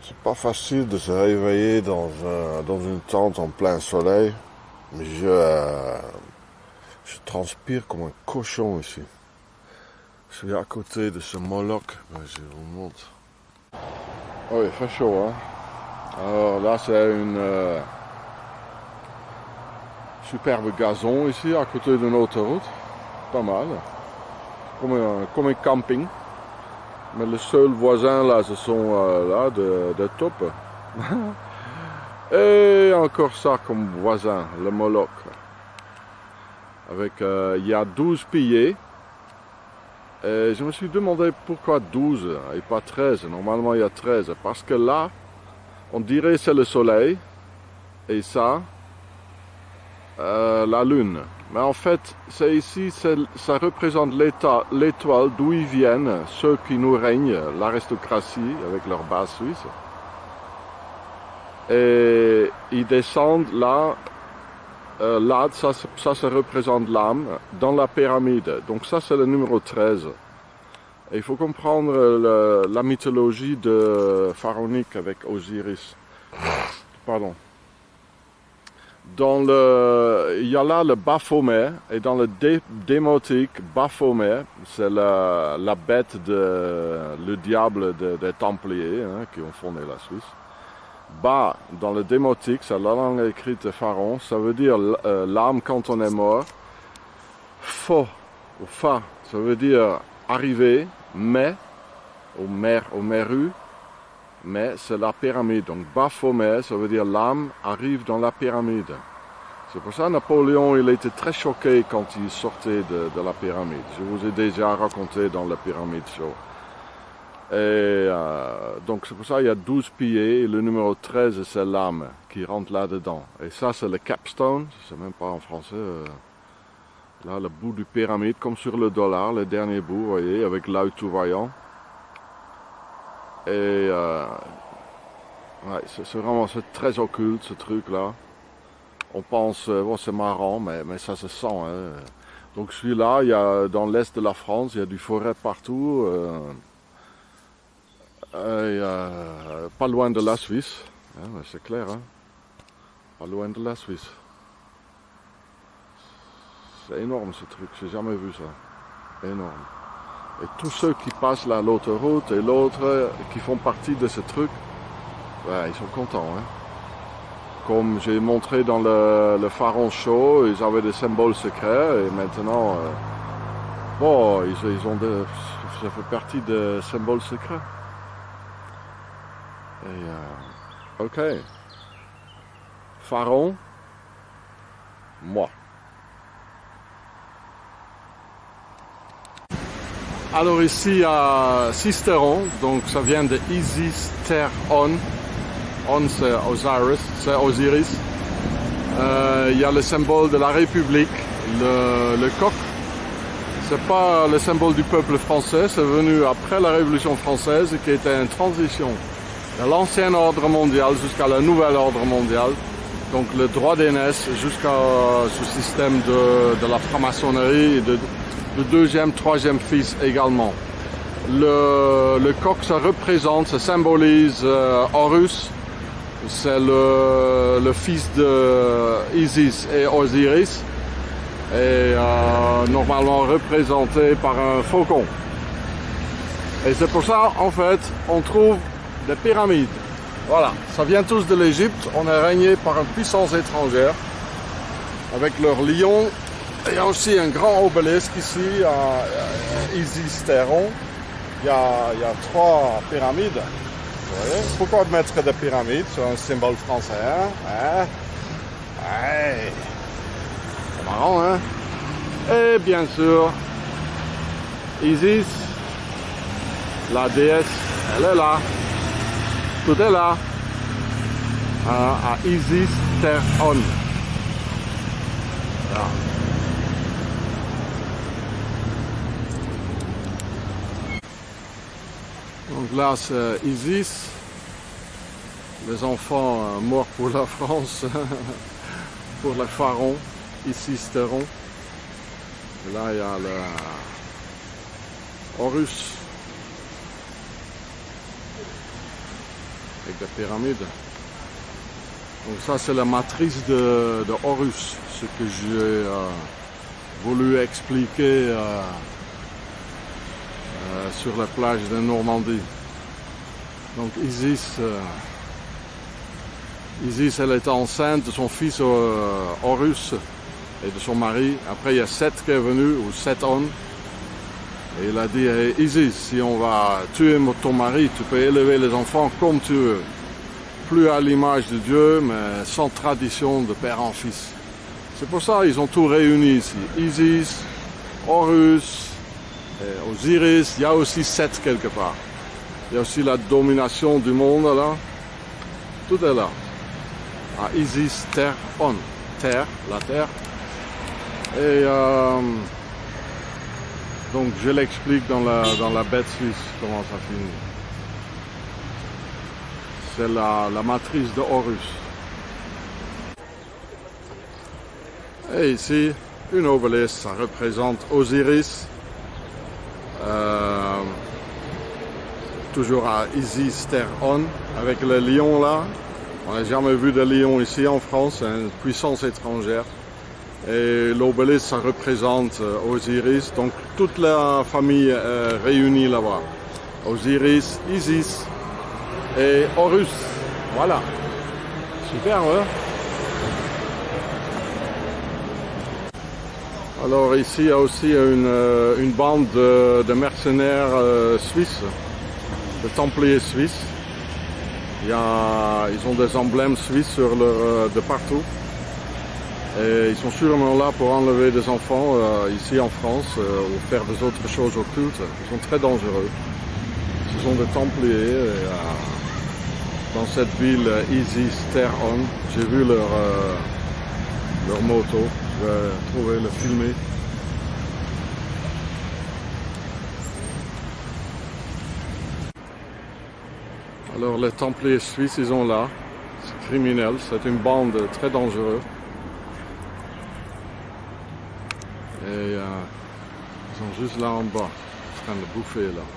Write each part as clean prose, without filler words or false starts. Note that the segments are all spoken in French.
C'est pas facile de se réveiller dans une tente en plein soleil, mais je transpire comme un cochon ici. Je suis à côté de ce Moloch, je vous montre. Oh, il fait chaud, hein. Alors là, c'est une superbe gazon ici, à côté d'une autoroute. Pas mal. Comme un camping. Mais les seuls voisins là, ce sont là, des taupes. Et encore ça comme voisin, le Moloch. Avec, il y a 12 piliers. Et je me suis demandé pourquoi 12 et pas 13. Normalement il y a 13. Parce que là, on dirait que c'est le soleil. Et ça, la lune. Mais en fait, c'est ici, ça représente l'étoile d'où ils viennent, ceux qui nous règnent, l'aristocratie avec leur base suisse. Et ils descendent là, ça représente l'âme dans la pyramide. Donc ça, c'est le numéro 13. Et il faut comprendre la mythologie pharaonique avec Osiris. Pardon. Il y a là le Baphomet, et dans le démotique, Baphomet, c'est la bête le diable des Templiers qui ont fondé la Suisse. Ba, dans le démotique, c'est la langue écrite de Pharaon, ça veut dire l'âme quand on est mort. Fo, ou Fa, ça veut dire arriver, mais, au Meru, mais c'est la pyramide. Donc Baphomet, ça veut dire l'âme arrive dans la pyramide. C'est pour ça que Napoléon, il était très choqué quand il sortait de la pyramide. Je vous ai déjà raconté dans la pyramide show. Et donc c'est pour ça qu'il y a 12 piliers et le numéro 13 c'est l'âme qui rentre là-dedans. Et ça c'est le capstone, je sais même pas en français. Là le bout du pyramide comme sur le dollar, le dernier bout, vous voyez, avec l'œil tout voyant. Et ouais, c'est très occulte ce truc là. On pense, bon, c'est marrant, mais ça se sent. Hein. Donc je suis là, dans l'est de la France, il y a du forêt partout. Pas loin de la Suisse, hein, c'est clair. Hein. Pas loin de la Suisse. C'est énorme ce truc, j'ai jamais vu ça. Énorme. Et tous ceux qui passent là, l'autoroute et l'autre, qui font partie de ce truc, ouais, ils sont contents. Hein. Comme j'ai montré dans le Pharaon Show, ils avaient des symboles secrets et maintenant, bon, ça fait partie des symboles secrets. Et, ok. Pharaon, moi. Alors ici à Sisteron, donc ça vient de Isisteron. On c'est Osiris. Il y a le symbole de la République, le coq. C'est pas le symbole du peuple français, c'est venu après la Révolution française qui était une transition de l'ancien ordre mondial jusqu'à le nouvel ordre mondial. Donc le droit d'aînesse jusqu'à ce système de la franc-maçonnerie et de deuxième, troisième fils également. Le coq, ça représente, ça symbolise Horus. C'est le fils de Isis et Osiris, et normalement représenté par un faucon. Et c'est pour ça, en fait, on trouve des pyramides. Voilà, ça vient tous de l'Égypte. On est régné par une puissance étrangère, avec leur lion. Il y a aussi un grand obélisque ici, à Isisteron. Il y a 3 pyramides. Vous voyez? Pourquoi mettre des pyramides sur un symbole français, hein? Ouais. C'est marrant, hein? Et bien sûr, Isis, la déesse, elle est là. Tout est là. À Isisteron. Voilà. Donc là, c'est Isis, les enfants morts pour la France, pour le pharaon, Isisteron. Et là, il y a le Horus. avec des pyramides. Donc ça c'est la matrice de Horus, ce que j'ai voulu expliquer sur la plage de Normandie. Donc Isis, elle était enceinte de son fils Horus et de son mari. Après il y a Seth qui est venu, ou Sethon, et il a dit hey, Isis, si on va tuer ton mari, tu peux élever les enfants comme tu veux. Plus à l'image de Dieu, mais sans tradition de père en fils. C'est pour ça qu'ils ont tout réuni ici. Isis, Horus, Osiris, il y a aussi Seth quelque part. Il y a aussi la domination du monde là. Tout est là. Ah, Isis, Terre, On. Terre, la terre. Et donc je l'explique dans la bête suisse comment ça finit. C'est la matrice de Horus. Et ici, une obélisque, ça représente Osiris. Toujours à Isis Terre On, avec le lion là. On n'a jamais vu de lion ici en France, c'est une puissance étrangère. Et l'obélisque, ça représente Osiris, donc toute la famille est réunie là-bas. Osiris, Isis et Horus. Voilà. Super, ouais. Alors ici, il y a aussi une bande de mercenaires suisses, de templiers suisses. Ils ont des emblèmes suisses sur de partout. Et ils sont sûrement là pour enlever des enfants ici en France ou faire des autres choses occultes. Ils sont très dangereux. Ce sont des templiers. Et, dans cette ville Isis Terre On, j'ai vu leur moto. Je vais trouver le filmer. Alors les templiers suisses, ils sont là. C'est criminel, c'est une bande très dangereuse. Et ils sont juste là en bas, en train de bouffer là.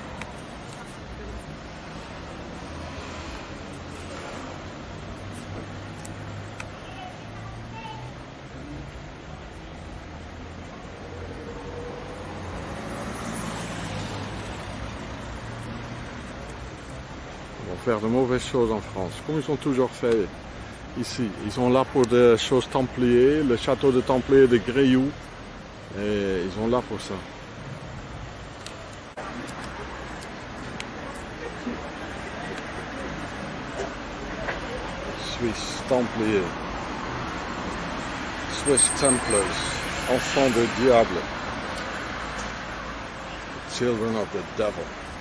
Ils vont faire de mauvaises choses en France, comme ils ont toujours fait ici. Ils sont là pour des choses templiers, le château de Templiers de Gréoux. Et ils sont là pour ça. Swiss Templiers. Swiss Templars. Enfants de diable. Children of the devil.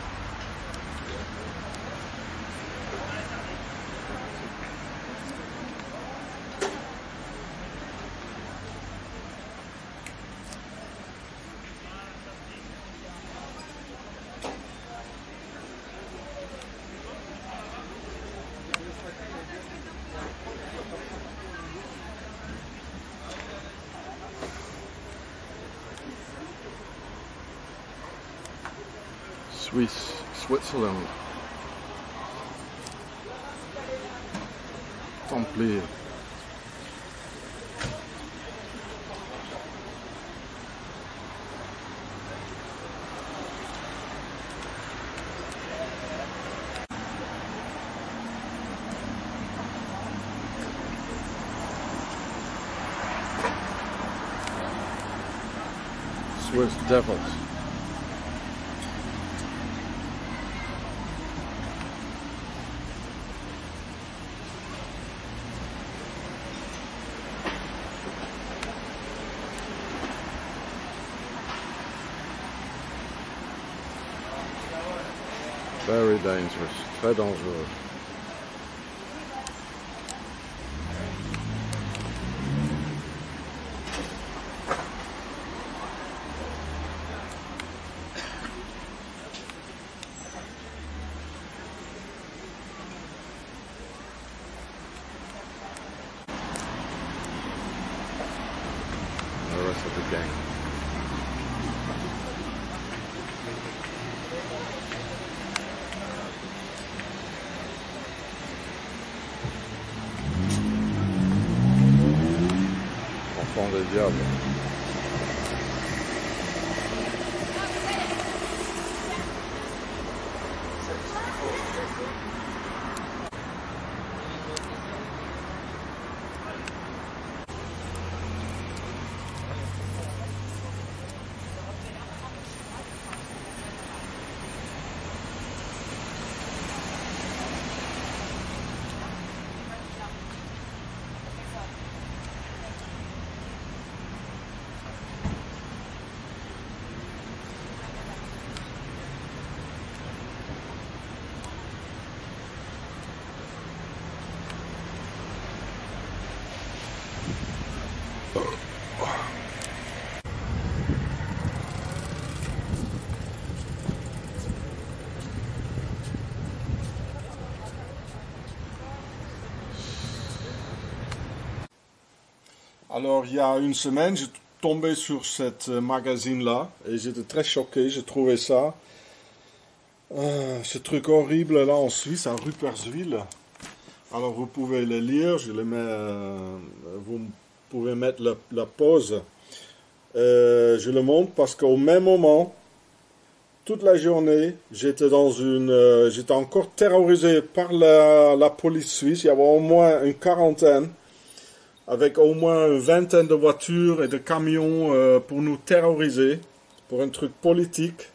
Switzerland. Templiers. Swiss devils. Very dangerous, très dangereux. The rest of the gang. del diable. Alors, il y a une semaine, j'ai tombé sur cette magazine-là et j'étais très choqué. J'ai trouvé ça, ce truc horrible là en Suisse, à Rupperswil. Alors, vous pouvez le lire, je le mets, vous pouvez mettre la pause. Je le montre parce qu'au même moment, toute la journée, j'étais j'étais encore terrorisé par la police suisse. Il y avait au moins une quarantaine, avec au moins une vingtaine de voitures et de camions pour nous terroriser, pour un truc politique.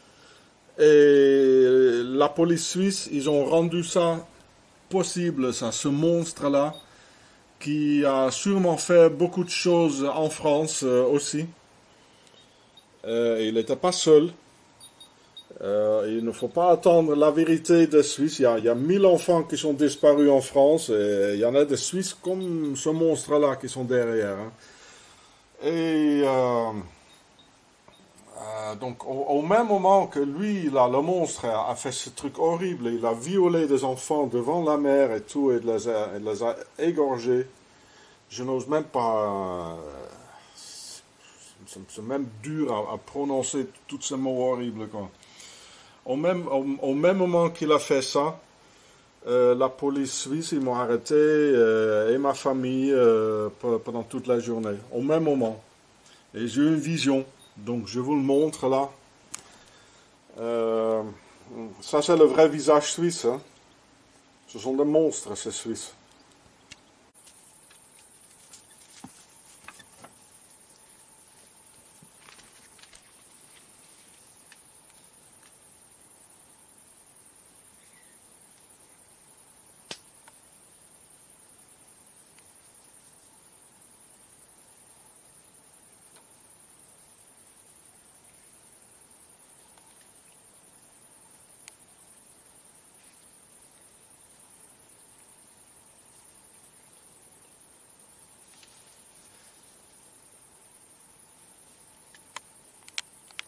Et la police suisse, ils ont rendu ça possible, ça, ce monstre-là, qui a sûrement fait beaucoup de choses en France aussi. Il n'était pas seul. Il ne faut pas attendre la vérité des Suisses. Il y a 1000 enfants qui sont disparus en France et il y en a des Suisses comme ce monstre-là qui sont derrière. Hein. Et donc au même moment que lui, là, le monstre, a fait ce truc horrible, il a violé des enfants devant la mère et tout, et les a égorgés. Je n'ose même pas... c'est même dur à prononcer tous ces mots horribles, quoi. Au même moment qu'il a fait ça, la police suisse, ils m'ont arrêté et ma famille pendant toute la journée. Au même moment. Et j'ai eu une vision, donc je vous le montre là. Ça c'est le vrai visage suisse. Hein. Ce sont des monstres, ces Suisses.